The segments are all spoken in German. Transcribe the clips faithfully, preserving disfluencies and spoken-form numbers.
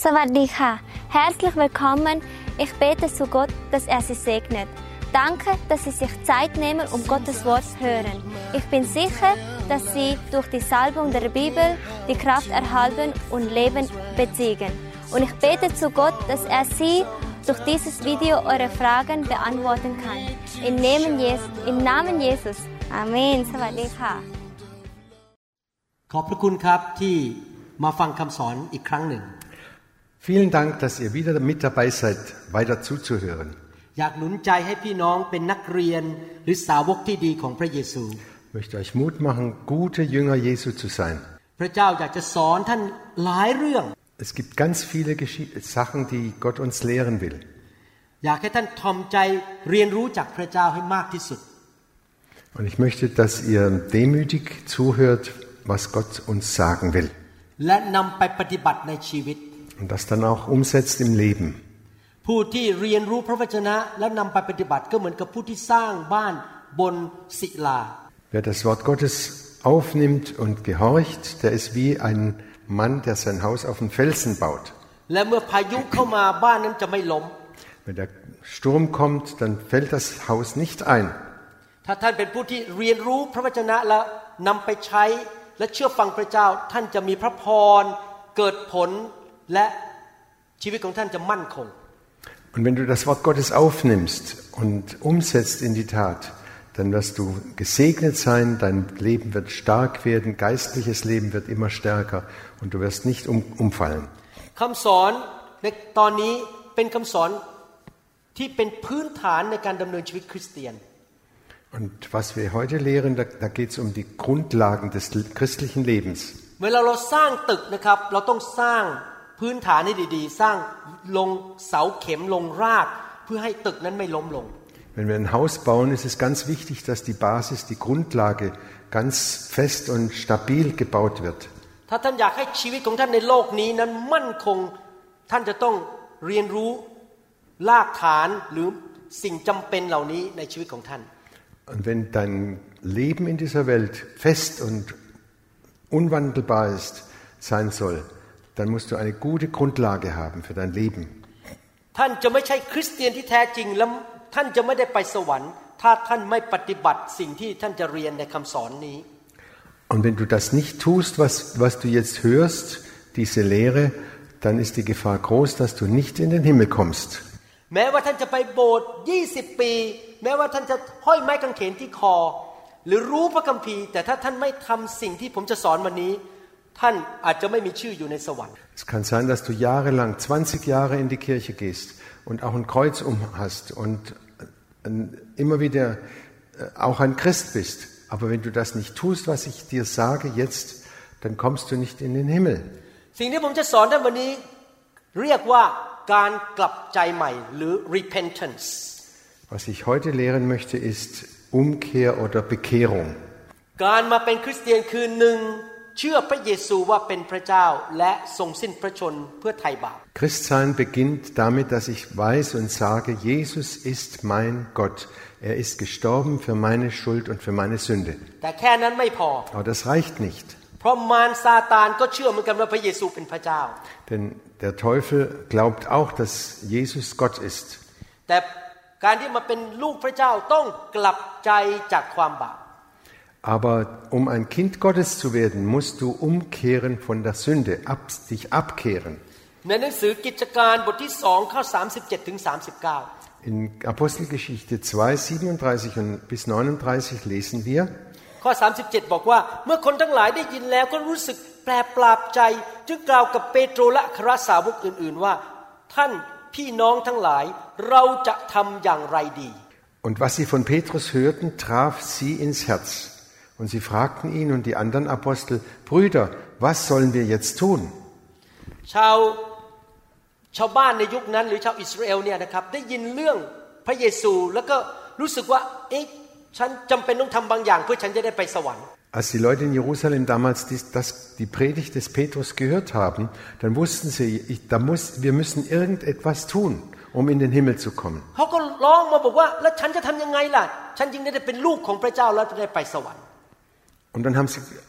Sawadika. Herzlich willkommen. Ich bete zu Gott, dass er Sie segnet. Danke, dass Sie sich Zeit nehmen, um Gottes Wort zu hören. Ich bin sicher, dass Sie durch die Salbung der Bibel die Kraft erhalten und Leben beziehen. Und ich bete zu Gott, dass er Sie durch dieses Video eure Fragen beantworten kann. Im Namen Jesus. Im Namen Jesus. Amen. Sawadika. ขอบพระคุณครับที่มาฟังคำสอนอีกครั้งหนึ่ง Vielen Dank, dass ihr wieder mit dabei seid, weiter zuzuhören. อยากหนุนใจให้พี่น้องเป็นนักเรียนหรือสาวกที่ดีของพระเยซู Ich möchte euch Mut machen, gute Jünger Jesu zu sein. พระเจ้าอยากจะสอนท่านหลายเรื่อง Es gibt ganz viele Gesch- Sachen, die Gott uns lehren will. อยากให้ท่านทอมใจเรียนรู้จากพระเจ้าให้มากที่สุด Und ich möchte, dass ihr demütig zuhört, was Gott uns sagen will. และนำไปปฏิบัติในชีวิต Und das dann auch umsetzt im Leben. ผู้ที่เรียนรู้พระวจนะและนำไปปฏิบัติก็เหมือนกับผู้ที่สร้างบ้านบนศิลา Wer das Wort Gottes aufnimmt und gehorcht, der ist wie ein Mann, der sein Haus auf den Felsen baut. และเมื่อพายุเข้ามาบ้านนั้นจะไม่ล้ม Wenn der Sturm kommt, dann fällt das Haus nicht ein. ถ้าท่านเป็นผู้ที่เรียนรู้พระวจนะและนำไปใช้และเชื่อฟังพระเจ้าท่านจะมีพระพรเกิดผลและชีวิตของท่านจะมั่นคง Und wenn du das Wort Gottes aufnimmst und umsetzt in die Tat, dann wirst du gesegnet sein, dein Leben wird stark werden, geistliches Leben wird immer stärker und du wirst nicht um, umfallen. คำสอนในตอนนี้เป็นคำสอนที่เป็นพื้นฐานในการดำเนินชีวิตคริสเตียน Und was wir heute lehren, da, da geht es um die Grundlagen des christlichen Lebens. เวลาเราสร้างตึกนะครับเราต้องสร้างพื้นฐานให้ดีๆสร้างลงเสาเข็มลงรากเพื่อให้ตึกนั้นไม่ล้มลง Wenn wir ein Haus bauen, ist es ganz wichtig, dass die Basis, die Grundlage ganz fest und stabil gebaut wird. ถ้าท่านอยากให้ชีวิตของท่านในโลกนี้นั้นมั่นคงท่านจะต้องเรียนรู้รากฐานหรือสิ่งจำเป็นเหล่านี้ในชีวิตของท่าน Und wenn dein Leben in dieser Welt fest und unwandelbar ist, sein soll, dann musst du eine gute Grundlage haben für dein Leben. ท่านจะไม่ใช่คริสเตียนที่แท้จริงและท่านจะไม่ได้ไปสวรรค์ถ้าท่านไม่ปฏิบัติสิ่งที่ท่านจะเรียนในคำสอนนี้ Und wenn du das nicht tust, was, was du jetzt hörst, diese Lehre, dann ist die Gefahr groß, dass du nicht in den Himmel kommst. แม้ว่าท่านจะไปโบสถ์ยี่สิบปีแม้ว่าท่านจะห้อยไม้กางเขนที่คอหรือรู้พระคัมภีร์แต่ถ้าท่านไม่ทำสิ่งที่ผมจะสอนวันนี้ท่านอาจจะไม่มีชื่ออยู่ในสวรรค์ Es kann sein, dass du jahrelang, zwanzig Jahre in die Kirche gehst und auch ein Kreuz um hast und immer wieder auch ein Christ bist. Aber wenn du das nicht tust, was ich dir sage jetzt, dann kommst du nicht in den Himmel. สิ่งที่ผมจะสอนท่านวันนี้เรียกว่าการกลับใจใหม่หรือ repentance. Was ich heute lehren möchte, ist Umkehr oder Bekehrung. การมาเป็นคริสเตียนคือหนึ่งเชื่อพระเยซูว่าเป็นพระเจ้าและทรงสิ้นพระชนเพื่อไถ่บาป Christsein beginnt damit, dass ich weiß und sage, Jesus ist mein Gott. Er ist gestorben für meine Schuld und für meine Sünde. แต่แค่นั้นไม่พอ Aber das reicht nicht. เพราะมารซาตานก็เชื่อเหมือนกันว่าพระเยซูเป็นพระเจ้า Denn der Teufel glaubt auch, dass Jesus Gott ist. แต่การที่มาเป็นลูกพระเจ้าต้องกลับใจจากความบาป Aber um ein Kind Gottes zu werden, musst du umkehren von der Sünde, ab, dich abkehren. ในหนังสือกิจการบทที่สองข้อสามสิบเจ็ดถึงสามสิบเก้า In Apostelgeschichte zwei, siebenunddreißig und bis neununddreißig lesen wir, ข้อสามสิบเจ็ดบอกว่าเมื่อคนทั้งหลายได้ยินแล้วก็รู้สึกแปลปราบใจจึงกล่าวกับเปโตรและอัครสาวกอื่นๆว่าท่านพี่น้องทั้งหลายเราจะทำอย่างไรดี Und was sie von Petrus hörten, traf sie ins Herz. Und sie fragten ihn und die anderen Apostel, Brüder, was sollen wir jetzt tun? ชาวชาวบ้านในยุคนั้นหรือชาวอิสราเอลเนี่ยนะครับได้ยินเรื่องพระเยซูแล้วก็รู้สึกว่าเอ๊ะฉันจำเป็นต้องทำบางอย่างเพื่อฉันจะได้ไปสวรรค์ Als die Leute in Jerusalem damals die, das, die Predigt des Petrus gehört haben, dann wussten sie, ich, da muss, wir müssen irgendetwas tun, um in den Himmel zu kommen. เขาก็ร้องมาบอกว่าแล้วฉันจะทำยังไงล่ะฉันจึงได้เป็นลูกของพระเจ้าแล้วจะได้ไปสวรรค์ Und dann haben sie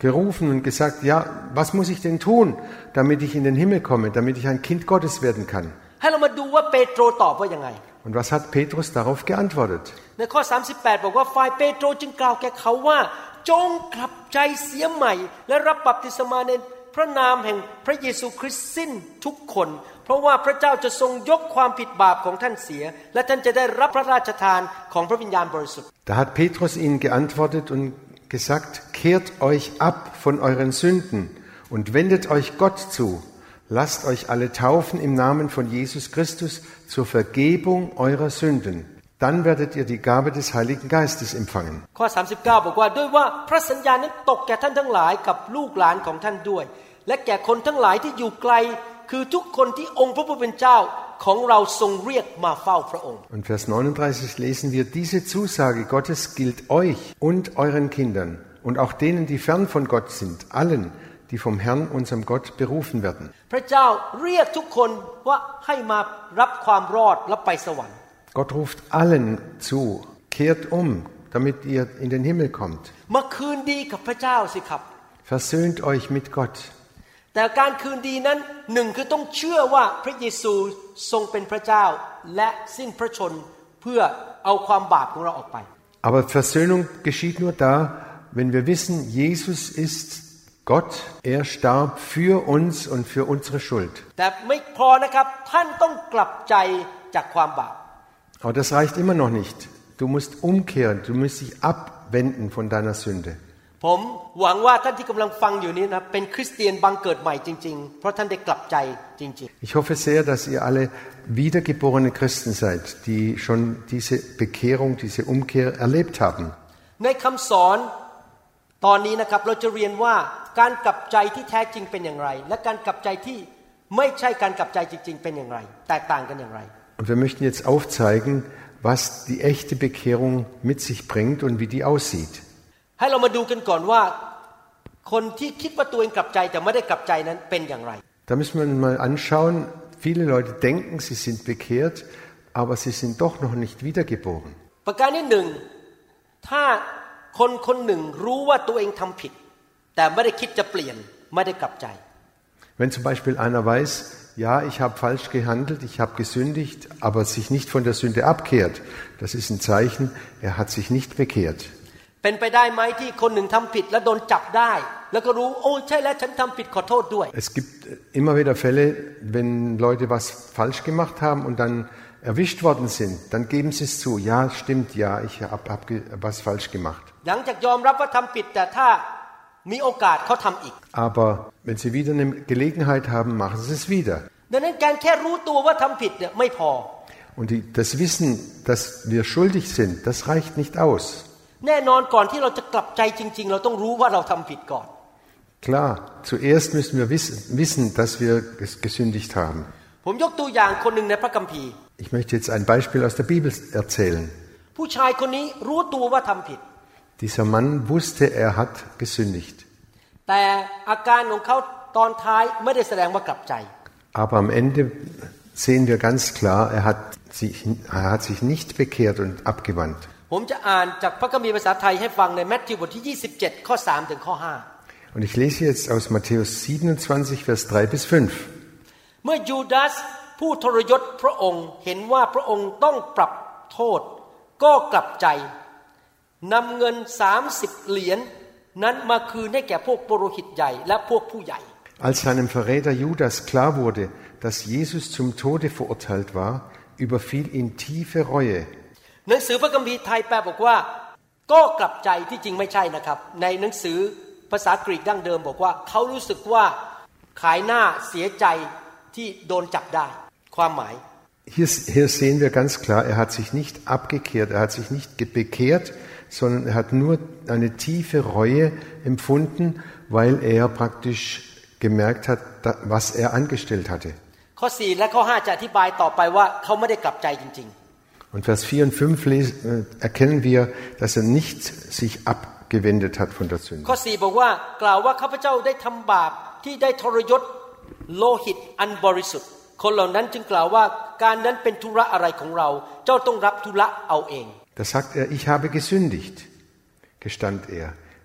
gerufen und gesagt, ja, was muss ich denn tun, damit ich in den Himmel komme, damit ich ein Kind Gottes werden kann? ให้เรามาดูว่าเปโตรตอบว่ายังไง Und was hat Petrus darauf geantwortet? ในข้อสามสิบแปดบอกว่าฝ่ายเปโตรจึงกล่าวแก่เขาว่าจงกลับใจเสียใหม่และรับบัพติศมาในพระนามแห่งพระเยซูคริสต์สิ้นทุกคนเพราะว่าพระเจ้าจะทรงยกความผิดบาปของท่านเสียและท่านจะได้รับพระราชทานของพระวิญญาณบริสุทธิ์ Da hat Petrus ihnen geantwortet und gesagt, kehrt euch ab von euren Sünden und wendet euch Gott zu. Lasst euch alle taufen im Namen von Jesus Christus zur Vergebung eurer Sünden. Dann werdet ihr die Gabe des Heiligen Geistes empfangen. ข้อสามสิบเก้าบอกว่าด้วยว่าพระสัญญานั้นตกแก่ท่านทั้งหลายกับลูกหลานของท่านด้วยและแก่คนทั้งหลายที่อยู่ไกลคือทุกคนที่องค์พระผู้เป็นเจ้าของเราทรงเรียกมาเฝ้าพระองค์ Und Vers neununddreißig lesen wir, diese Zusage Gottes gilt euch und euren Kindern und auch denen, die fern von Gott sind, allen, die vom Herrn, unserem Gott, berufen werden. พระเจ้าเรียกทุกคนว่าให้มารับความรอดและไปสวรรค์ Gott ruft allen zu, kehrt um, damit ihr in den Himmel kommt. มาคืนดีกับพระเจ้าสิครับ Versöhnt euch mit Gott. แต่การคืนดีนั้นหนึ่งคือต้องเชื่อว่าพระเยซูทรงเป็นพระเจ้าและสิ้นพระชนเพื่อเอาความบาปของเราออกไป Aber Versöhnung geschieht nur da, wenn wir wissen, Jesus ist Gott, er starb für uns und für unsere Schuld. แต่ไม่พอนะครับท่านต้องกลับใจจากความบาป Aber das reicht immer noch nicht. Du musst umkehren, du musst dich abwenden von deiner Sünde. ผมหวังว่าท่านที่กำลังฟังอยู่นี้นะเป็นคริสเตียนบังเกิดใหม่จริงๆเพราะท่านได้กลับใจจริงๆ Ich hoffe sehr, dass ihr alle wiedergeborene Christen seid, die schon diese Bekehrung, diese Umkehr erlebt haben. ในคำสอนตอนนี้นะครับเราจะเรียนว่าการกลับใจที่แท้จริงเป็นอย่างไรและการกลับใจที่ไม่ใช่การกลับใจจริงๆเป็นอย่างไรแตกต่างกันอย่างไร Und wir möchten jetzt aufzeigen, was die echte Bekehrung mit sich bringt und wie die aussieht. ให้เรามาดูกันก่อนว่าคนที่คิดว่าตัวเองกลับใจแต่ไม่ได้กลับใจนั้นเป็นอย่างไร Da müssen wir mal anschauen, viele Leute denken, sie sind bekehrt, aber sie sind doch noch nicht wiedergeboren. ประการที่หนึ่งถ้าคนคนหนึ่งรู้ว่าตัวเองทำผิดแต่ไม่ได้คิดจะเปลี่ยนไม่ได้กลับใจ Wenn zum Beispiel einer weiß, ja, ich habe falsch gehandelt, ich habe gesündigt, aber sich nicht von der Sünde abkehrt, das ist ein Zeichen, er hat sich nicht bekehrt. เป็นไปได้ไหมที่คนหนึ่งทำผิดแล้วโดนจับได้แล้วก็รู้โอ้ใช่แล้วฉันทำผิดขอโทษด้วย Es gibt immer wieder Fälle, wenn Leute was falsch gemacht haben und dann erwischt worden sind, dann geben sie es zu. Ja, stimmt, ja, ich habe hab was falsch gemacht. หลังจากยอมรับว่าทำผิดแต่ถ้ามีโอกาสเขาทำอีก Aber wenn sie wieder eine Gelegenheit haben, machen sie es wieder. ดังนั้นการแค่รู้ตัวว่าทำผิดเนี่ยไม่พอ Und die, das Wissen, dass wir schuldig sind, das reicht nicht aus. แน่นอนก่อนที่เราจะกลับใจจริงๆเราต้องรู้ว่าเราทำผิดก่อน Klar, zuerst müssen wir wissen, wissen, dass wir gesündigt haben. ผมยกตัวอย่างคนหนึ่งในพระคัมภีร์ Ich möchte jetzt ein Beispiel aus der Bibel erzählen. ผู้ชายคนนี้รู้ตัวว่าทำผิด Dieser Mann wusste, er hat gesündigt. แต่อาการของเขาตอนท้ายไม่ได้แสดงว่ากลับใจ Aber am Ende sehen wir ganz klar, er hat sich, er hat sich nicht bekehrt und abgewandt. ผมจะอ่านจากพระคัมภีร์ภาษาไทยให้ฟังในมัทธิวบทที่ยี่สิบเจ็ดข้อสามถึงข้อห้า Und ich lese jetzt aus Matthäus siebenundzwanzig, Vers drei bis fünf. เมื่อยูดาสผู้ทรยศพระองค์เห็นว่าพระองค์ต้องปรับโทษก็กลับใจนำเงินสามสิบเหรียญนั้นมาคืนให้แก่พวกปุโรหิตใหญ่และพวกผู้ใหญ่ Als seinem Verräter Judas klar wurde, dass Jesus zum Tode verurteilt war, überfiel ihn tiefe Reue. หนังสือพระคัมภีร์ไทยแปลบอกว่าก็กลับใจที่จริงไม่ใช่นะครับในหนังสือภาษากรีกดั้งเดิมบอกว่าเขารู้สึกว่าขายหน้าเสียใจที่โดนจับได้ความหมาย Hier, hier sehen wir ganz klar, er hat sich nicht abgekehrt, er hat sich nicht bekehrt, sondern er hat nur eine tiefe Reue empfunden, weil er praktisch gemerkt hat, was er angestellt hatte. ข้อสี่และข้อห้าจะอธิบายต่อไปว่าเขาไม่ได้กลับใจจริงๆ Und Vers vier und fünf lesen, äh, erkennen wir, dass er nicht sich abgewendet hat von der Sünde. ข้อสี่บอกว่ากล่าวว่าข้าพเจ้าได้ทำบาปที่ได้ทรยศโลหิตอันบริสุทธิ์คนเหล่านั้นจึงกล่าวว่าการนั้นเป็นธุระอะไรของเราเจ้าต้องรับธุระเอาเอง Da sagt er, ich habe gesündigt, gestand er.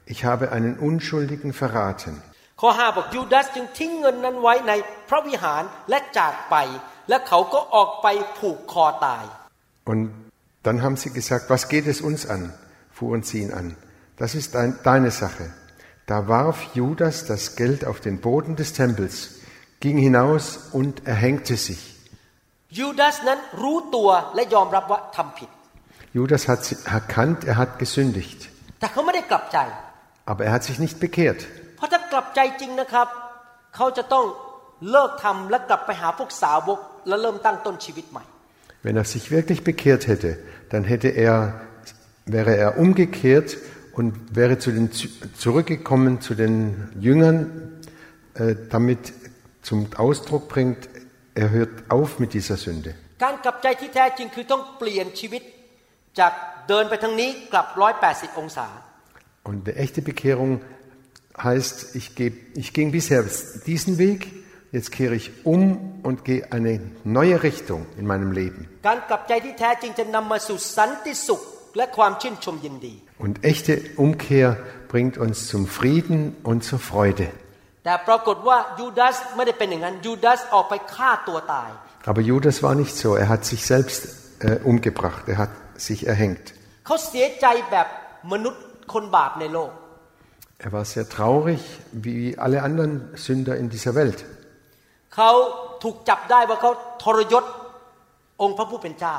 ich habe einen Unschuldigen verraten. ข้อห้าบอกยูดาสจึงทิ้งเงินนั้นไว้ในพระวิหารและจากไปและเขาก็ออกไปผูกคอตาย Und dann haben sie gesagt, was geht es uns an? Fuhren sie ihn an. Das ist dein, deine Sache. Da warf Judas das Geld auf den Boden des Tempels, ging hinaus und erhängte sich. ยูดาสนั้นรู้ตัวและยอมรับว่าทำผิด Judas hat erkannt, er hat gesündigt. แต่เขาไม่ได้กลับใจ Aber er hat sich nicht bekehrt. เพราะถ้ากลับใจจริงนะครับเขาจะต้องเลิกทำและกลับไปหาพวกสาวกและเริ่มตั้งต้นชีวิตใหม่ Wenn er sich wirklich bekehrt hätte, dann hätte er, wäre er umgekehrt und wäre zu den, zurückgekommen zu den Jüngern, äh, damit zum Ausdruck bringt, er hört auf mit dieser Sünde. การกลับใจที่แท้จริงคือต้องเปลี่ยนชีวิตจากเดินไปทางนี้กลับหนึ่งร้อยแปดสิบองศา Und die echte Bekehrung heißt, ich, geb, ich ging bisher diesen Weg, jetzt kehre ich um und gehe eine neue Richtung in meinem Leben. การกลับใจที่แท้จริงจะนำมาสู่สันติสุขและความชื่นชมยินดี Und echte Umkehr bringt uns zum Frieden und zur Freude. แต่ปรากฏว่ายูดาสไม่ได้เป็นอย่างนั้นยูดาสออกไปฆ่าตัวตาย Aber Judas war nicht so. Er hat sich selbst äh, umgebracht. Er hat sich erhängt. เขาเสียใจแบบมนุษย์คนบาปในโลก Er war sehr traurig, wie alle anderen Sünder in dieser Welt. เขาถูกจับได้ว่าเขาทรยศองค์พระผู้เป็นเจ้า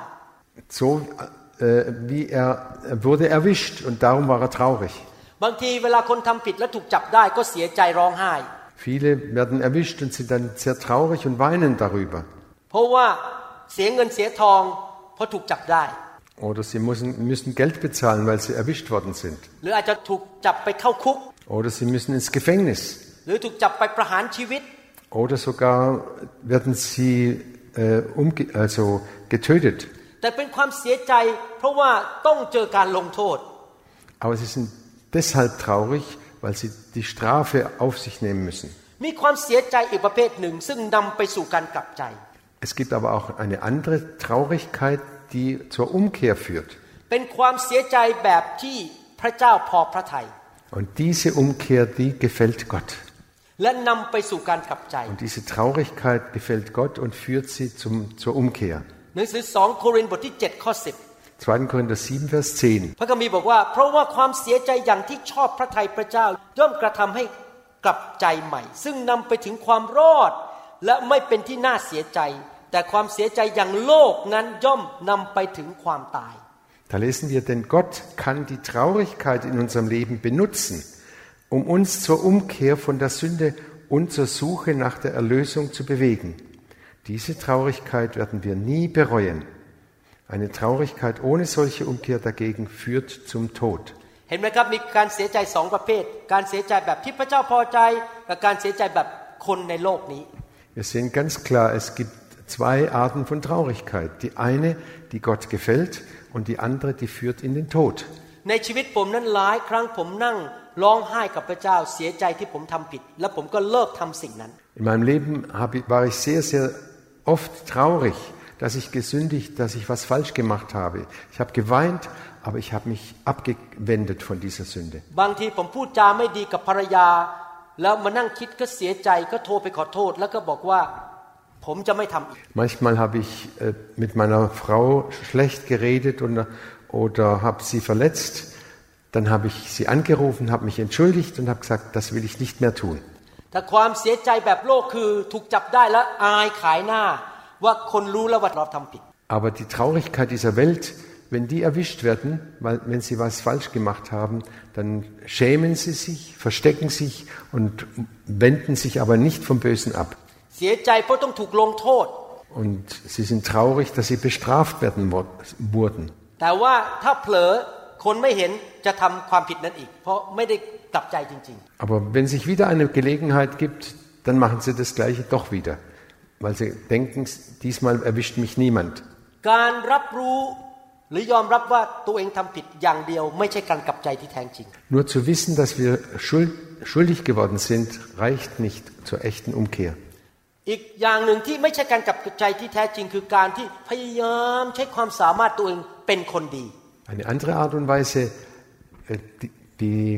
So äh, wie er, er wurde erwischt und darum war er traurig. บางทีเวลาคนทำผิดแล้วถูกจับได้ก็เสียใจร้องไห้ Viele werden erwischt und sind dann sehr traurig und weinen darüber. เพราะว่าเสียเงินเสียทองเพราะถูกจับได้ Oder sie müssen, müssen Geld bezahlen, weil sie erwischt worden sind. หรืออาจจะถูกจับไปเข้าคุก Oder sie müssen ins Gefängnis. หรือถูกจับไปประหารชีวิต Oder sogar werden sie äh, umge also getötet. แต่เป็นความเสียใจเพราะว่าต้องเจอการลงโทษ Aber sie sind deshalb traurig, weil sie die Strafe auf sich nehmen müssen. มีความเสียใจอีกประเภทหนึ่งซึ่งนำไปสู่การกลับใจ Es gibt aber auch eine andere Traurigkeit, die zur Umkehr führt. เป็นความเสียใจแบบที่พระเจ้าพอพระทัย Und diese Umkehr, die gefällt Gott. และนำไปสู่การกลับใจ Und diese Traurigkeit gefällt Gott und führt sie zum, zur Umkehr. หนังสือสองโครินธ์บทที่เจ็ดข้อสิบ zweiter. Korinther sieben, Vers zehn. พระคัมภีร์บอกว่าเพราะว่าความเสียใจอย่างที่ชอบพระทัยพระเจ้าย่อมกระทำให้กลับใจใหม่ซึ่งนำไปถึงความรอดและไม่เป็นที่น่าเสียใจแต่ความเสียใจอย่างโลกนั้นย่อมนำไปถึงความตาย Da lesen wir, denn Gott kann die Traurigkeit in unserem Leben benutzen, um uns zur Umkehr von der Sünde und zur Suche nach der Erlösung zu bewegen. Diese Traurigkeit werden wir nie bereuen. Eine Traurigkeit ohne solche Umkehr dagegen führt zum Tod. เห็นไหมครับมีการเสียใจสองประเภทการเสียใจแบบที่พระเจ้าพอใจกับการเสียใจแบบคนในโลกนี้ Wir sehen ganz klar, es gibt zwei Arten von Traurigkeit. Die eine, die Gott gefällt, und die andere, die führt in den Tod. ในชีวิตผมนั้นหลายครั้งผมนั่งร้องไห้กับพระเจ้าเสียใจที่ผมทำผิดและผมก็เลิกทำสิ่งนั้น In meinem Leben war ich sehr, sehr oft traurig, dass ich gesündigt, dass ich was falsch gemacht habe. Ich habe geweint, aber ich habe mich abgewendet von dieser Sünde. บางทีผมพูดจาไม่ดีกับภรรยาแล้วมานั่งคิดก็เสียใจก็โทรไปขอโทษแล้วก็บอกว่าผมจะไม่ทำอีก Manchmal habe ich äh, mit meiner Frau schlecht geredet oder, oder habe sie verletzt. Dann habe ich sie angerufen, habe mich entschuldigt und habe gesagt, das will ich nicht mehr tun. แต่ความเสียใจแบบโลกคือถูกจับได้แล้วอายขายหน้าว่าคนรู้แล้วว่าเราทำผิด Aber die Traurigkeit dieser Welt, wenn die erwischt werden, weil wenn sie was falsch gemacht haben, dann schämen sie sich, verstecken sich und wenden sich aber nicht vom Bösen ab. เสียใจเพราะต้องถูกลงโทษ Und sie sind traurig, dass sie bestraft werden wurden. แต่ว่าถ้าเผลอคนไม่เห็นจะทำความผิดนั้นอีกเพราะไม่ได้กลับใจจริงๆ Aber wenn sich wieder eine Gelegenheit gibt, dann machen sie das Gleiche doch wieder, weil sie denken, diesmal erwischt mich niemand. การรับรู้หรือยอมรับว่าตัวเองทำผิดอย่างเดียวไม่ใช่การกลับใจที่แท้จริง Nur zu wissen, dass wir schuld, schuldig geworden sind, reicht nicht zur echten Umkehr. อีกอย่างหนึ่งที่ไม่ใช่การกลับใจที่แท้จริงคือการที่พยายามใช้ความสามารถตัวเองเป็นคนดี Eine andere Art und Weise, die, die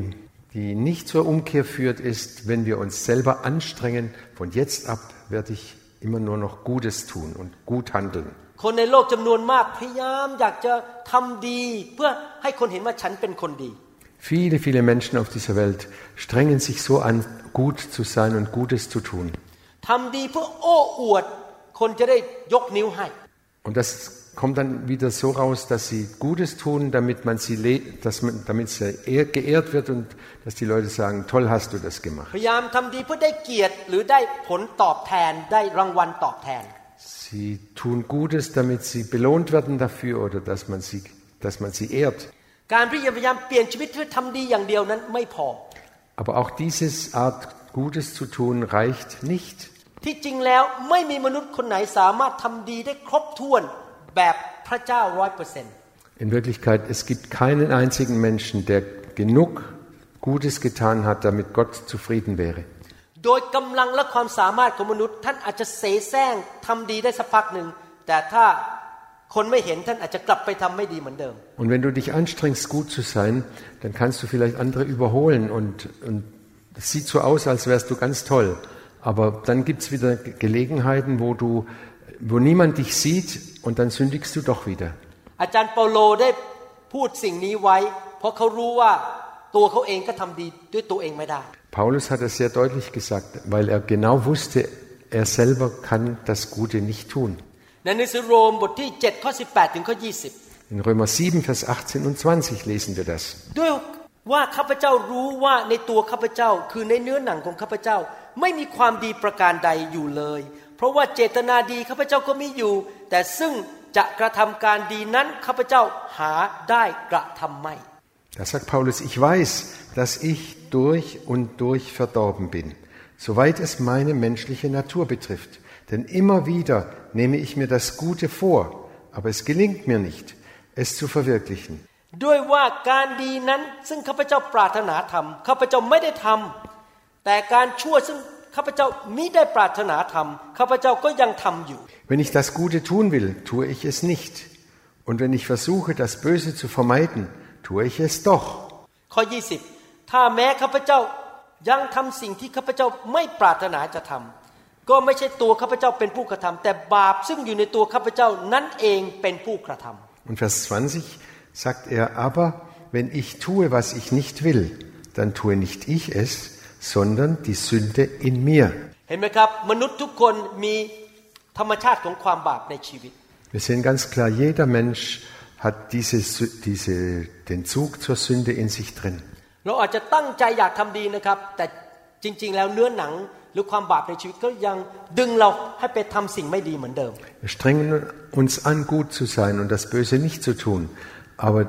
die nicht zur Umkehr führt, ist, wenn wir uns selber anstrengen, von jetzt ab werde ich immer nur noch Gutes tun und gut handeln. คนในโลกจำนวนมากพยายามอยากจะทำดีเพื่อให้คนเห็นว่าฉันเป็นคนดี Viele, viele Menschen auf dieser Welt strengen sich so an, gut zu sein und Gutes zu tun. ทำดีเพื่อโอ้อวดคนจะได้ยกนิ้วให้ Und das kommt dann wieder so raus, dass sie Gutes tun, damit man sie le- dass man, damit sie ehr- geehrt wird und dass die Leute sagen, toll hast du das gemacht. พยายามทำดีเพื่อได้เกียรติหรือได้ผลตอบแทนได้รางวัลตอบแทน Sie tun Gutes, damit sie belohnt werden dafür oder dass man sie, dass man sie ehrt. การพยายามเปลี่ยนชีวิตเพื่อทำดีอย่างเดียวนั้นไม่พอ Aber auch diese Art Gutes zu tun reicht nicht. ที่จริงแล้วไม่มีมนุษย์คนไหนสามารถทำดีได้ครบถ้วนแบบพระเจ้า ร้อยเปอร์เซ็นต์ In Wirklichkeit, es gibt keinen einzigen Menschen, der genug Gutes getan hat, damit Gott zufrieden wäre. โดยกำลังและความสามารถของมนุษย์ท่านอาจจะเสแสร้งทำดีได้สักพักหนึ่งแต่ถ้าคนไม่เห็นท่านอาจจะกลับไปทำไม่ดีเหมือนเดิม Und wenn du dich anstrengst, gut zu sein, dann kannst du vielleicht andere überholen und, und es sieht so aus, als wärst du ganz toll. Aber dann gibt es wieder Gelegenheiten, wo, du, wo niemand dich sieht und dann sündigst du doch wieder. อาจารย์เปาโลได้พูดสิ่งนี้ไว้เพราะเขารู้ว่าตัวเขาเองก็ทำดีด้วยตัวเองไม่ได้ Paulus hat es sehr deutlich gesagt, weil er genau wusste, er selber kann das Gute nicht tun. ในหนังสือโรมบทที่เจ็ดข้อสิบแปดถึงข้อยี่สิบ In Römer sieben, Vers achtzehn und zwanzig lesen wir das. ด้วยว่าข้าพเจ้ารู้ว่าในตัวข้าพเจ้าคือในเนื้อหนังของข้าพเจ้าไม่มีความดีประการใดอยู่เลยเพราะว่าเจตนาดีข้าพเจ้าก็มีอยู่แต่ซึ่งจะกระทำการดีนั้นข้าพเจ้าหาได้กระทำไม่ Da sagt Paulus, ich weiß, dass ich durch und durch verdorben bin, soweit es meine menschliche Natur betrifft. Denn immer wieder nehme ich mir das Gute vor, aber es gelingt mir nicht, es zu verwirklichen. ด้วยว่าการดีนั้นซึ่งข้าพเจ้าปรารถนาทำข้าพเจ้าไม่ได้ทำแต่การชั่วซึ่งข้าพเจ้ามิได้ปรารถนาทำข้าพเจ้าก็ยังทำอยู่ Wenn ich das Gute tun will, tue ich es nicht. Und wenn ich versuche, das Böse zu vermeiden, tue ich es doch. ข้อยี่สิบถ้าแม้ข้าพเจ้ายังทำสิ่งที่ข้าพเจ้าไม่ปรารถนาจะทำก็ไม่ใช่ตัวข้าพเจ้าเป็นผู้กระทำแต่บาปซึ่งอยู่ในตัวข้าพเจ้านั่นเองเป็นผู้กระทำ Und Vers zwanzig sagt er, aber wenn ich tue, was ich nicht will, dann tue nicht ich es, sondern die Sünde in mir. เห็นไหมครับมนุษย์ทุกคนมีธรรมชาติของความบาปในชีวิต Wir sehen ganz klar, jeder Mensch hat diese, diese, den Zug zur Sünde in sich drin. เราอาจจะตั้งใจอยากทำดีนะครับแต่จริงๆแล้วเนื้อหนังหรือความบาปในชีวิตก็ยังดึงเราให้ไปทำสิ่งไม่ดีเหมือนเดิม Wir strengen uns an, gut zu sein und das Böse nicht zu tun. Aber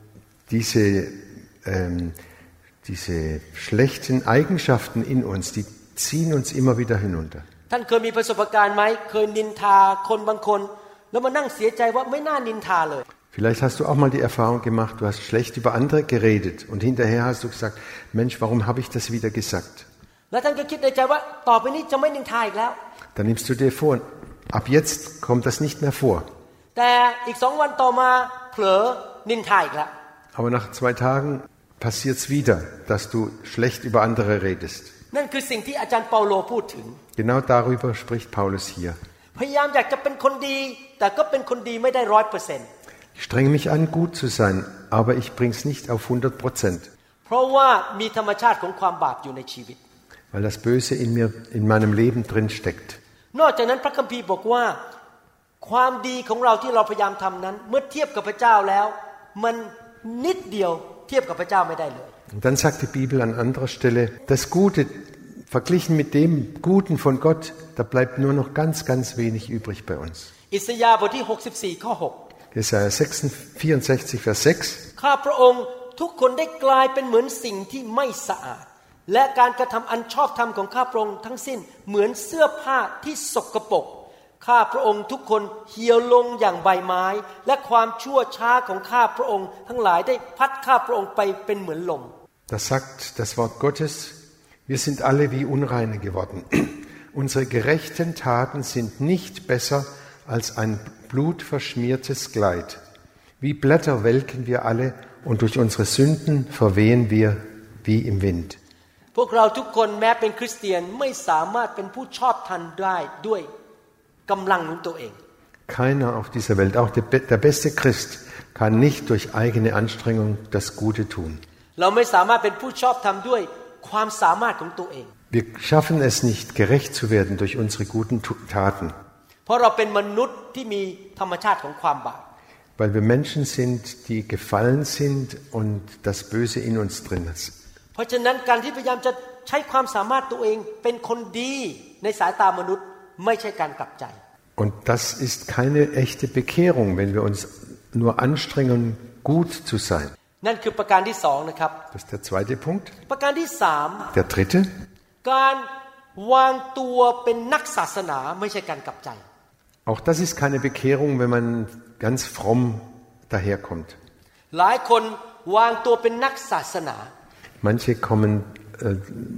diese, ähm, diese schlechten Eigenschaften in uns, die ziehen uns immer wieder hinunter. ท่านเคยมีประสบการณ์ไหมเคยนินทาคนบางคนแล้วมานั่งเสียใจว่าไม่น่านินทาเลย Vielleicht hast du auch mal die Erfahrung gemacht, du hast schlecht über andere geredet und hinterher hast du gesagt, Mensch, warum habe ich das wieder gesagt? แล้วท่านก็คิดในใจว่าต่อไปนี้จะไม่นินทาอีกแล้ว Dann nimmst du dir vor, ab jetzt kommt das nicht mehr vor. แต่อีกสองวันต่อมาเผลอนินทาอีกแล้ว Aber nach zwei Tagen passiert es wieder, dass du schlecht über andere redest. นั่นคือสิ่งที่อาจารย์เปาโลพูดถึง Genau darüber spricht Paulus hier. พยายามอยากจะเป็นคนดีแต่ก็เป็นคนดีไม่ได้ร้อยเปอร์เซ็นต์ Ich strenge mich an, gut zu sein, aber ich bringe es nicht auf hundert Prozent. เพราะว่ามีธรรมชาติของความบาปอยู่ในชีวิต Weil das Böse in mir, in meinem Leben drin steckt. นอกจากนั้นพระคัมภีร์บอกว่าความดีของเราที่เราพยายามทำนั้นเมื่อเทียบกับพระเจ้าแล้วมันนิดเดียวเทียบกับพระเจ้าไม่ได้เลย Und dann sagt die Bibel an anderer Stelle, das Gute verglichen mit dem Guten von Gott, da bleibt nur noch ganz, ganz wenig übrig bei uns. อิสยาห์บทที่หกสิบสี่ข้อหก Jesaja vierundsechzig, Vers sechs. ข้าพระองค์ทุกคนได้กลายเป็นเหมือนสิ่งที่ไม่สะอาดและการกระทำอันชอบธรรมของข้าพระองค์ทั้งสิ้นเหมือนเสื้อผ้าที่สกปรกข้าพระองค์ทุกคนเหี่ยวลงอย่างใบไม้และความชั่วช้าของข้าพระองค์ทั้งหลายได้พัดข้าพระองค์ไปเป็นเหมือนลม Das sagt das Wort Gottes, wir sind alle wie Unreine geworden. Unsere gerechten Taten sind nicht besser als ein blutverschmiertes Kleid. Wie Blätter welken wir alle und durch unsere Sünden verwehen wir wie im Wind. พวกเราทุกคนแม้เป็นคริสเตียนไม่สามารถเป็นผู้ชอบธรรมได้ด้วยกำลังของตัวเอง Keiner auf dieser Welt, auch der, der beste Christ, kann nicht durch eigene Anstrengung das Gute tun. เราไม่สามารถเป็นผู้ชอบธรรมด้วยความสามารถของตัวเอง Wir schaffen es nicht, gerecht zu werden durch unsere guten Taten. เพราะเราเป็นมนุษย์ที่มีธรรมชาติของความบาป Weil wir Menschen sind, die gefallen sind und das Böse in uns drin ist. เพราะฉะนั้นการที่พยายามจะใช้ความสามารถตัวเองเป็นคนดีในสายตามนุษย์ไม่ใช่การกลับใจ Und das ist keine echte Bekehrung, wenn wir uns nur anstrengen, gut zu sein. นั่นคือประการที่สองนะครับ Das ist der zweite Punkt. ประการที่สาม Der dritte. การวางตัวเป็นนักศาสนาไม่ใช่การกลับใจ Auch das ist keine Bekehrung, wenn man ganz fromm daherkommt. หลายคนวางตัวเป็นนักศาสนา Manche kommen äh,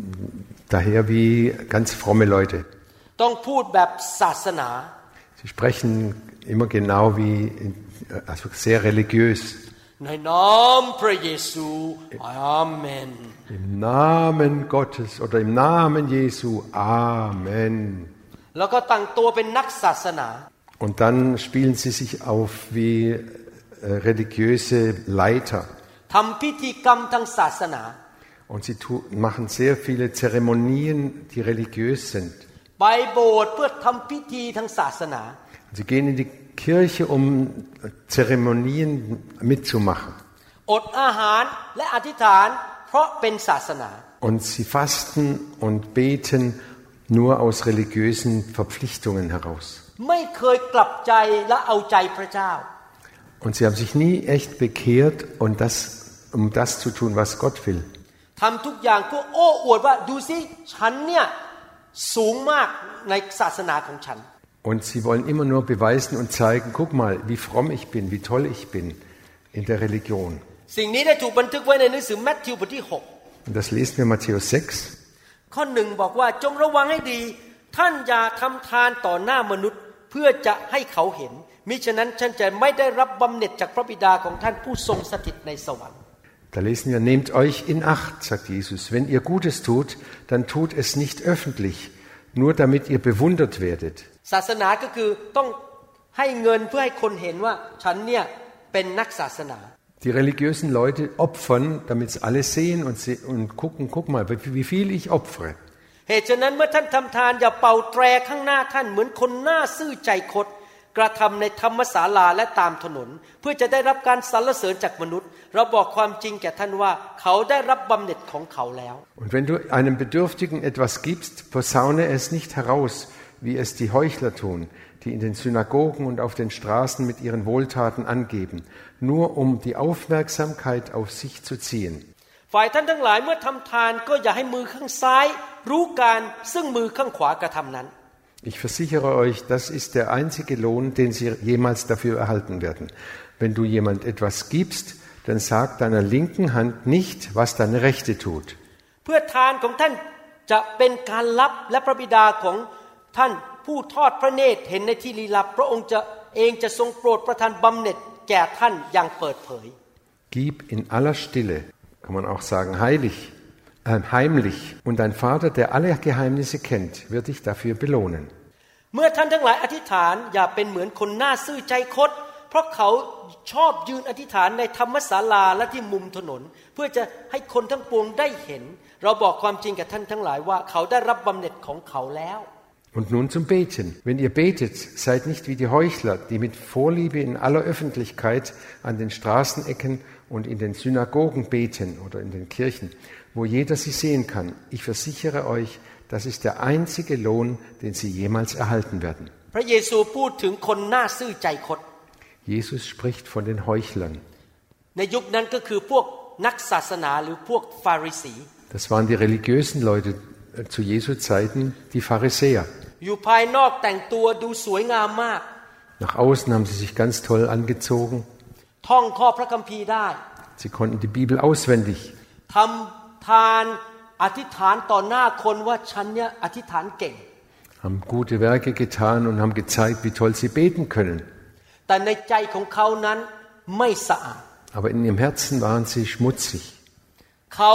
daher wie ganz fromme Leute. ต้องพูดแบบศาสนา Sie sprechen immer genau wie, also sehr religiös. ในนามพระเยซูอาเมน Im Namen Gottes oder im Namen Jesu. Amen. แล้วก็ตั้งตัวเป็นนักศาสนา Und dann spielen sie sich auf wie äh, religiöse Leiter. ทำพิธีกรรมทางศาสนา Und sie tu- machen sehr viele Zeremonien, die religiös sind. ไปโบสถ์เพื่อทำพิธีทางศาสนา Sie gehen in die Kirche, um Zeremonien mitzumachen. อดอาหารและอธิษฐานเพราะเป็นศาสนา Und sie fasten und beten nur aus religiösen Verpflichtungen heraus. ไม่เคยกลับใจและเอาใจพระเจ้า Und sie haben sich nie echt bekehrt, und das, um das zu tun, was Gott will. ทำทุกอย่างเพื่อโอ้อวดว่าดูสิฉันเนี่ยสูงมากในศาสนาของฉัน Und sie wollen immer nur beweisen und zeigen, guck mal, wie fromm ich bin, wie toll ich bin in der Religion. สิ่งนี้ได้ถูกบันทึกไว้ในหนังสือมัทธิวบทที่หก Und das lesen wir in Matthäus sechs. ข้อหนึ่งบอกว่าจงระวังให้ดีท่านอย่าทำทานต่อหน้ามนุษย์เพื่อจะให้เขาเห็นมิฉะนั้นท่านจะไม่ได้รับบำเหน็จจากพระบิดาของท่านผู้ทรงสถิตในสวรรค์ Da lesen wir, nehmt euch in Acht, sagt Jesus. Wenn ihr Gutes tut, dann tut es nicht öffentlich, nur damit ihr bewundert werdet. ศาสนาก็คือต้องให้เงินเพื่อให้คนเห็นว่าฉันเนี่ยเป็นนักศาสนา Die religiösen Leute opfern, damit es alle sehen und, se- und gucken, guck mal, wie, wie viel ich opfere. เหตุฉะนั้นเมื่อท่านทำทานอย่าเป่าแตรข้างหน้าท่านเหมือนคนหน้าซื่อใจคดกระทำในธรรมศาลาและตามถนนเพื่อจะได้รับการสรรเสริญจากมนุษย์เราบอกความจริงแก่ท่านว่าเขาได้รับบำเหน็จของเขาแล้ว Und wenn du einem Bedürftigen etwas gibst, posaune es nicht heraus, wie es die Heuchler tun, die in den Synagogen und auf den Straßen mit ihren Wohltaten angeben, nur um die Aufmerksamkeit auf sich zu ziehen. ฝ่ายท่านทั้งหลายเมื่อทำทานก็อย่าให้มือข้างซ้ายรู้การซึ่งมือข้างขวากระทำนั้น Ich versichere euch, das ist der einzige Lohn, den sie jemals dafür erhalten werden. Wenn du jemand etwas gibst, dann sag deiner linken Hand nicht, was deine rechte tut. เพื่อทานของท่านจะเป็นการลับและพระบิดาของท่านผู้ทอดพระเนตรเห็นในที่ลี้ลับพระองค์จะเองจะทรงโปรดประทานบำเหน็จแก่ท่านอย่างเปิดเผย Gib in aller Stille, kann man auch sagen heilig, äh, heimlich, und dein Vater, der alle Geheimnisse kennt, wird dich dafür belohnen. เมื่อท่านทั้งหลายอธิษฐานอย่าเป็นเหมือนคนหน้าซื่อใจคดเพราะเขาชอบยืนอธิษฐานในธรรมศาลาและที่มุมถนนเพื่อจะให้คนทั้งปวงได้เห็นเราบอกความจริงแก่ท่านทั้งหลายว่าเขาได้รับบำเหน็จของเขาแล้ว Und nun zum Beten. Wenn ihr betet, seid nicht wie die Heuchler, die mit Vorliebe in aller Öffentlichkeit an den Straßenecken und in den Synagogen beten oder in den Kirchen, wo jeder sie sehen kann. Ich versichere euch, das ist der einzige Lohn, den sie jemals erhalten werden. พระเยซูพูดถึงคนหน้าซื่อใจคด Jesus spricht von den Heuchlern. ในยุคนั้นก็คือพวกนักศาสนาหรือพวกฟาริสี Das waren die religiösen Leute zu Jesu Zeiten, die Pharisäer. อยู่ภายนอกแต่งตัวดูสวยงามมาก Nach außen haben sie sich ganz toll angezogen. ท่องข้อพระคัมภีร์ได้ Sie konnten die Bibel auswendig. ทำทานอธิษฐานต่อหน้าคนว่าฉันเนี่ยอธิษฐานเก่ง Haben gute Werke getan und haben gezeigt, wie toll sie beten können. แต่ในใจของเขานั้นไม่สะอาด Aber in ihrem Herzen waren sie schmutzig. เขา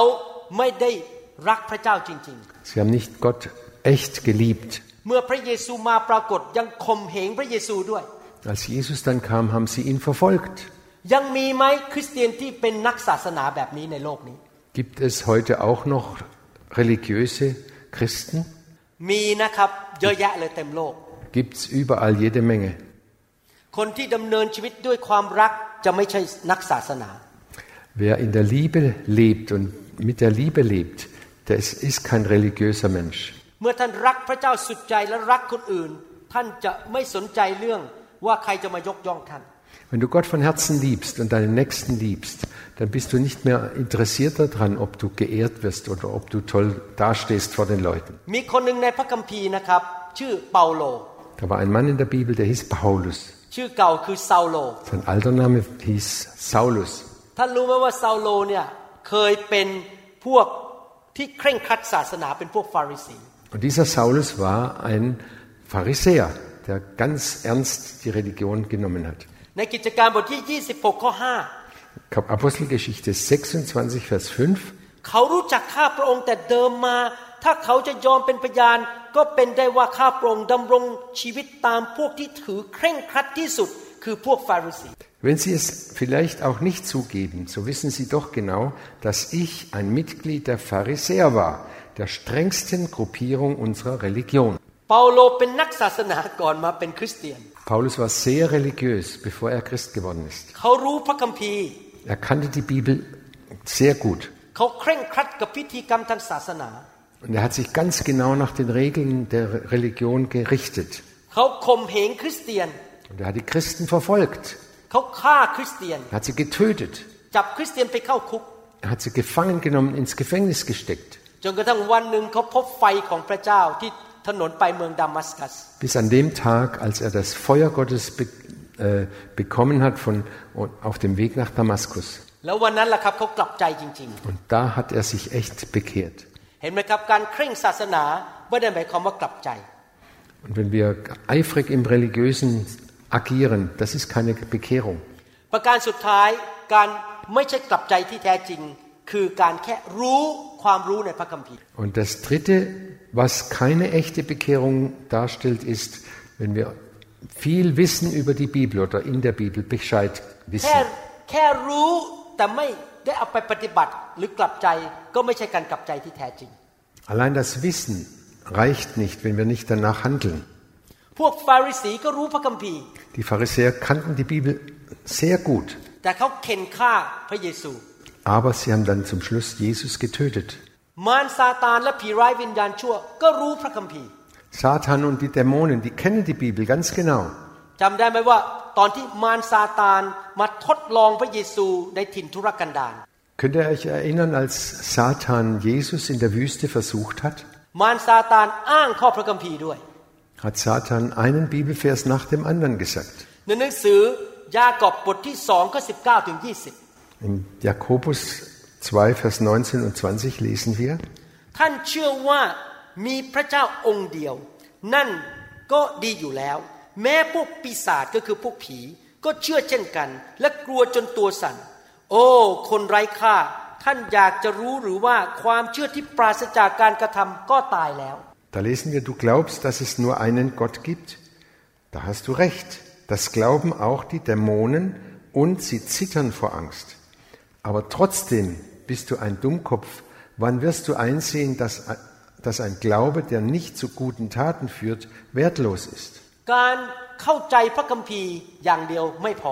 ไม่ได้รักพระเจ้าจริงๆ Sie haben nicht Gott echt geliebt. เมื่อพระเยซูมาปรากฏยังข่มเหงพระเยซูด้วย Als Jesus dann kam, haben sie ihn verfolgt. ยังมีไหมคริสเตียนที่เป็นนักศาสนาแบบนี้ในโลกนี้ Gibt es heute auch noch religiöse Christen? มีนะครับเยอะแยะเลยเต็มโลก Gibt's überall jede Menge. คนที่ดำเนินชีวิตด้วยความรักจะไม่ใช่นักศาสนา Wer in der Liebe lebt und mit der Liebe lebt, der ist, ist kein religiöser Mensch. เมื่อท่านรักพระเจ้าสุดใจและรักคนอื่นท่านจะไม่สนใจเรื่องว่าใครจะมายกย่องท่าน Wenn du Gott von Herzen liebst und deinen Nächsten liebst, dann bist du nicht mehr interessiert daran, ob du geehrt wirst oder ob du toll dastehst vor den Leuten. มีคนหนึ่งในพระคัมภีร์นะครับชื่อเปาโล Da war ein Mann in der Bibel, der hieß Paulus. ชื่อเก่าคือซาโล Sein alter Name hieß Saulus. ท่านรู้ไหมว่าซาโลเนี่ยเคยเป็นพวกที่เคร่งครัดศาสนาเป็นพวกฟาริสี Und dieser Saulus war ein Pharisäer, der ganz ernst die Religion genommen hat. ในกิจการบทที่ยี่สิบหกข้อห้า Apostelgeschichte sechsundzwanzig, Vers fünf. เขารู้จักข้าพระองค์แต่เดิมมาถ้าเขาจะยอมเป็นพยานก็เป็นได้ว่าข้าพระองค์ดำรงชีวิตตามพวกที่ถือเคร่งครัดที่สุดคือพวกฟาริสี Wenn Sie es vielleicht auch nicht zugeben, so wissen Sie doch genau, dass ich ein Mitglied der Pharisäer war, der strengsten Gruppierung unserer Religion. เปาโลเป็นนักศาสนาก่อนมาเป็นคริสเตียน Paulus war sehr religiös, bevor er Christ geworden ist. เขารู้พระคัมภีร์ Er kannte die Bibel sehr gut. เขาเคร่งครัดกับพิธีกรรมทางศาสนา Und er hat sich ganz genau nach den Regeln der Religion gerichtet. เขาข่มเหงคริสเตียน Und er hat die Christen verfolgt. เขาฆ่าคริสเตียน Er hat sie getötet. จับคริสเตียนไปเข้าคุก Er hat sie gefangen genommen, ins Gefängnis gesteckt. จนกระทั่งวันหนึ่งเขาพบไฟของพระเจ้าที่ถนนไปเมืองดามัสกัส Bis an dem Tag, als er das Feuer Gottes be, äh, bekommen hat von, auf dem Weg nach Damaskus. แล้ววันนั้นล่ะครับเขากลับใจจริง Und da hat er sich echt bekehrt. ๆเห็นไหมครับการเคร่งศาสนาไม่ได้หมายความว่ากลับใจ Und wenn wir eifrig im Religiösen agieren, das ist keine Bekehrung. ประการสุดท้ายการไม่ใช่กลับใจที่แท้จริงคือการแค่รู้ความรู้ในพระคัมภีร์ Und das Dritte, was keine echte Bekehrung darstellt, ist, wenn wir viel Wissen über die Bibel oder in der Bibel Bescheid แค่ wissen. แค่รู้แต่ไม่ได้เอาไปปฏิบัติหรือกลับใจก็ไม่ใช่การกลับใจที่แท้จริง Allein das Wissen reicht nicht, wenn wir nicht danach handeln. พวกฟาริสีก็รู้พระคัมภีร์ Die Pharisäer kannten die Bibel sehr gut, แต่เขาเข็นฆ่าพระเยซู aber sie haben dann zum Schluss Jesus getötet. มารซาตานและผีร้ายวิญญาณชั่วก็รู้พระคัมภีร์ Satan und die Dämonen, die kennen die Bibel ganz genau. จำได้ไหมว่าตอนที่มารซาตานมาทดลองพระเยซูในถิ่นทุรกันดาร Könnt ihr euch erinnern, als Satan Jesus in der Wüste versucht hat? มารซาตานอ้างข้อพระคัมภีร์ด้วย Hat Satan einen Bibelvers nach dem anderen gesagt. ในหนังสือยากอบบทที่สองข้อสิบเก้าถึงยี่สิบ In Jakobus zwei, Vers neunzehn und zwanzig lesen wir: ท่านเชื่อว่ามีพระเจ้าองค์เดียวนั่นก็ดีอยู่แล้วแม้พวกปีศาจก็คือพวกผีก็เชื่อเช่นกันและกลัวจนตัวสั่นโอ้คนไร้ค่าท่านอยากจะรู้หรือว่าความเชื่อที่ปราศจากการกระทำก็ตายแล้ว Da lesen wir: Du glaubst, dass es nur einen Gott gibt? Da hast du recht. Das glauben auch die Dämonen und sie zittern vor Angst. Aber trotzdem bist du ein Dummkopf. Wann wirst du einsehen, dass, dass ein Glaube, der nicht zu guten Taten führt, wertlos ist? การเข้าใจพระคัมภีร์อย่างเดียวไม่พอ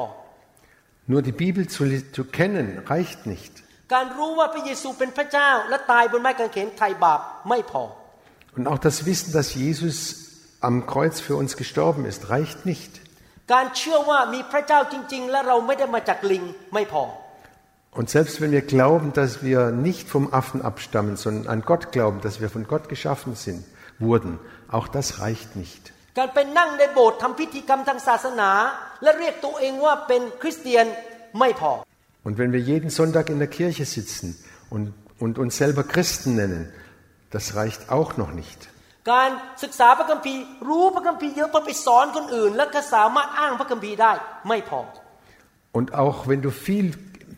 Nur die Bibel zu, zu kennen reicht nicht. การรู้ว่าพระเยซูเป็นพระเจ้าและตายบนไม้กางเขนไถ่บาปไม่พอ Und auch das Wissen, dass Jesus am Kreuz für uns gestorben ist, reicht nicht. การเชื่อว่ามีพระเจ้าจริงๆและเราไม่ได้มาจากลิงไม่พอ Und selbst wenn wir glauben, dass wir nicht vom Affen abstammen, sondern an Gott glauben, dass wir von Gott geschaffen sind, wurden, auch das reicht nicht. การไปนั่งในโบสถ์ทำพิธีกรรมทางศาสนาและเรียกตัวเองว่าเป็นคริสเตียนไม่พอ Und wenn wir jeden Sonntag in der Kirche sitzen und, und uns selber Christen nennen, das reicht auch noch nicht. การศึกษาพระคัมภีร์รู้พระคัมภีร์เยอะเพื่อไปสอนคนอื่นแล้วก็สามารถอ้างพระคัมภีร์ได้ไม่พอ Und auch wenn du viel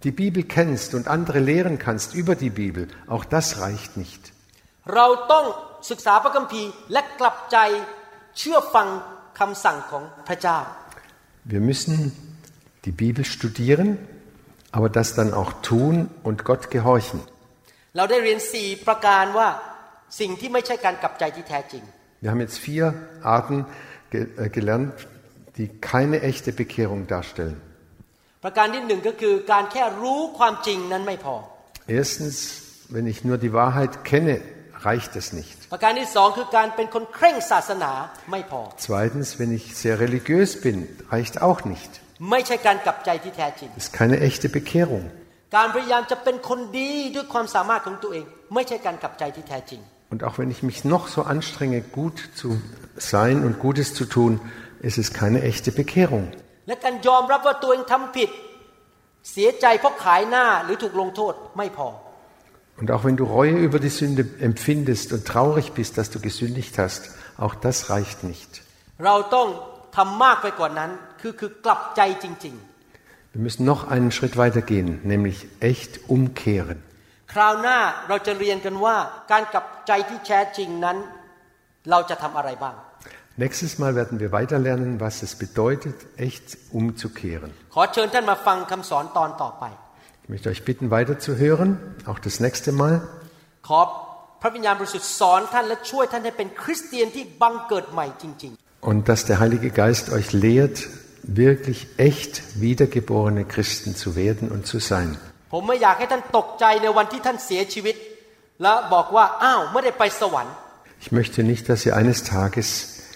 die Bibel kennst und andere lehren kannst über die Bibel, auch das reicht nicht. เราต้องศึกษาพระคัมภีร์และกลับใจเชื่อฟังคำสั่งของพระเจ้า Wir müssen die Bibel studieren, aber das dann auch tun und Gott gehorchen. เราได้เรียนสี่ประการว่าสิ่งที่ไม่ใช่การกลับใจที่แท้จริง Wir haben jetzt vier Arten ge- äh, gelernt, die keine echte Bekehrung darstellen. ประการที่หนึ่งก็คือการแค่รู้ความจริงนั้นไม่พอ Erstens, wenn ich nur die Wahrheit kenne, reicht es nicht. ประการที่สองคือการเป็นคนเคร่งศาสนาไม่พอ Zweitens, wenn ich sehr religiös bin, reicht auch nicht. ไม่ใช่การกลับใจที่แท้จริง Das ist keine echte Bekehrung. การพยายามจะเป็นคนดีด้วยความสามารถของตัวเองไม่ใช่การกลับใจที่แท้จริง Und auch wenn ich mich noch so anstrenge, gut zu sein und Gutes zu tun, ist es keine echte Bekehrung. และการยอมรับว่าตัวเองทำผิดเสียใจเพราะขายหน้าหรือถูกลงโทษไม่พอ Und auch wenn du Reue über die Sünde empfindest und traurig bist, dass du gesündigt hast, auch das reicht nicht. เราต้องทำมากไปกว่านั้นคือคือกลับใจจริง Wir müssen noch einen Schritt weiter gehen, nämlich echt umkehren. ๆคราวหน้าเราจะเรียนกันว่าการกลับใจที่แท้จริงนั้นเราจะทำอะไรบ้าง Nächstes Mal werden wir weiter lernen, was es bedeutet, echt umzukehren. ขอเชิญท่านมาฟังคำสอนตอนต่อไป Ich möchte euch bitten, weiterzuhören, auch das nächste Mal. ขอพระวิญญาณบริสุทธิ์สอนท่านและช่วยท่านให้เป็นคริสเตียนที่บังเกิดใหม่จริง Und dass der Heilige Geist euch lehrt, wirklich echt wiedergeborene Christen zu werden und zu sein. ๆผมไม่อยากให้ท่านตกใจในวันที่ท่านเสียชีวิตแล้วบอกว่าอ้าวไม่ได้ไปสวรรค์ Ich möchte nicht, dass ihr eines Tages,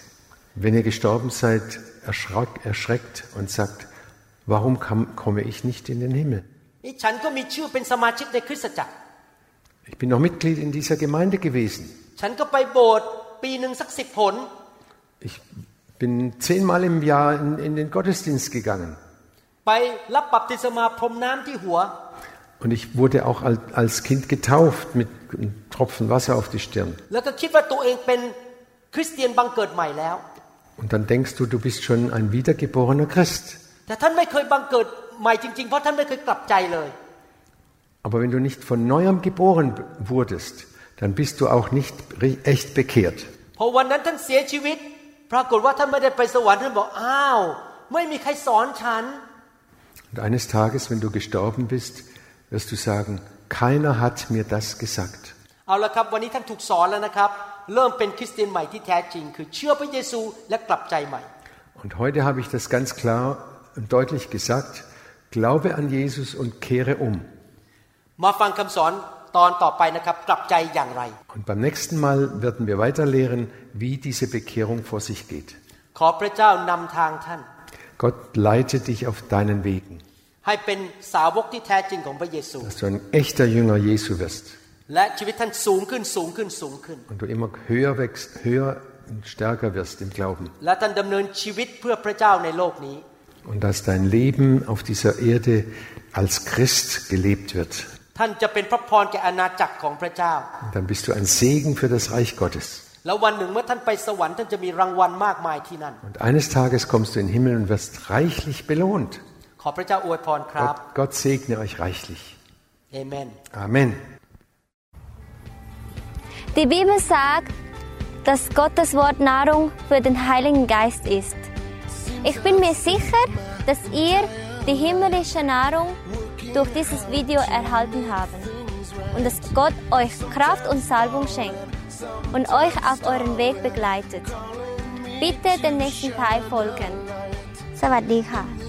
wenn ihr gestorben seid, erschrock, erschreckt und sagt, warum kam, komme ich nicht in den Himmel? ฉันก็มีชื่อเป็นสมาชิกในคริสตจักร Ich bin noch Mitglied in dieser Gemeinde gewesen. ฉันก็ไปโบสถ์ปีหนึ่งสักสิบหน Ich bin zehnmal im Jahr in, in den Gottesdienst gegangen. ไปรับบัพติศมาพรมน้ำที่หัว Und ich wurde auch als, als Kind getauft mit einem Tropfen Wasser auf die Stirn. แล้วก็คิดว่าตัวเองเป็นคริสเตียนบังเกิดใหม่แล้ว Und dann denkst du, du bist schon ein wiedergeborener Christ. แต่ท่านไม่เคยบังเกิดใหม่จริงๆเพราะท่านไม่เคยกลับใจเลย Aber wenn du nicht von neuem geboren wurdest, dann bist du auch nicht echt bekehrt. พอวันนั้นท่านเสียชีวิตปรากฏว่าท่านไม่ได้ไปสวรรค์ท่านบอกอ้าวไม่มีใครสอนฉัน Und eines Tages, wenn du gestorben bist, wirst du sagen, keiner hat mir das gesagt. เอาละครับวันนี้ท่านถูกสอนแล้วนะครับเริ่มเป็นคริสเตียนใหม่ที่แท้จริงคือเชื่อพระเยซูและกลับใจใหม่ Und heute habe ich das ganz klar und deutlich gesagt, glaube an Jesus und kehre um. มาฟังคำสอนตอนต่อไปนะครับกลับใจอย่างไร Und beim nächsten Mal werden wir weiter lehren, wie diese Bekehrung vor sich geht. ขอพระเจ้านำทางท่าน Gott leite dich auf deinen Wegen, ให้เป็นสาวกที่แท้จริงของพระเยซู dass du ein echter Jünger Jesu wirst และชีวิตท่านสูงขึ้นสูงขึ้นสูงขึ้น und du immer höher wächst, höher und stärker wirst im Glauben. และท่านดำเนินชีวิตเพื่อพระเจ้าในโลกนี้ Und dass dein Leben auf dieser Erde als Christ gelebt wird. ท่านจะเป็นพระพรแก่อาณาจักรของพระเจ้า Und dann bist du ein Segen für das Reich Gottes. แล้ววันหนึ่งเมื่อท่านไปสวรรค์ท่านจะมีรางวัลมากมายที่นั่น Und eines Tages kommst du in den Himmel und wirst reichlich belohnt. ขอพระเจ้าอวยพรครับ Gott, Gott segne euch reichlich. Amen. Amen. Die Bibel sagt, dass Gottes Wort Nahrung für den Heiligen Geist ist. Ich bin mir sicher, dass ihr die himmlische Nahrung durch dieses Video erhalten habt und dass Gott euch Kraft und Salbung schenkt und euch auf euren Weg begleitet. Bitte den nächsten Teil folgen. สวัสดีค่ะ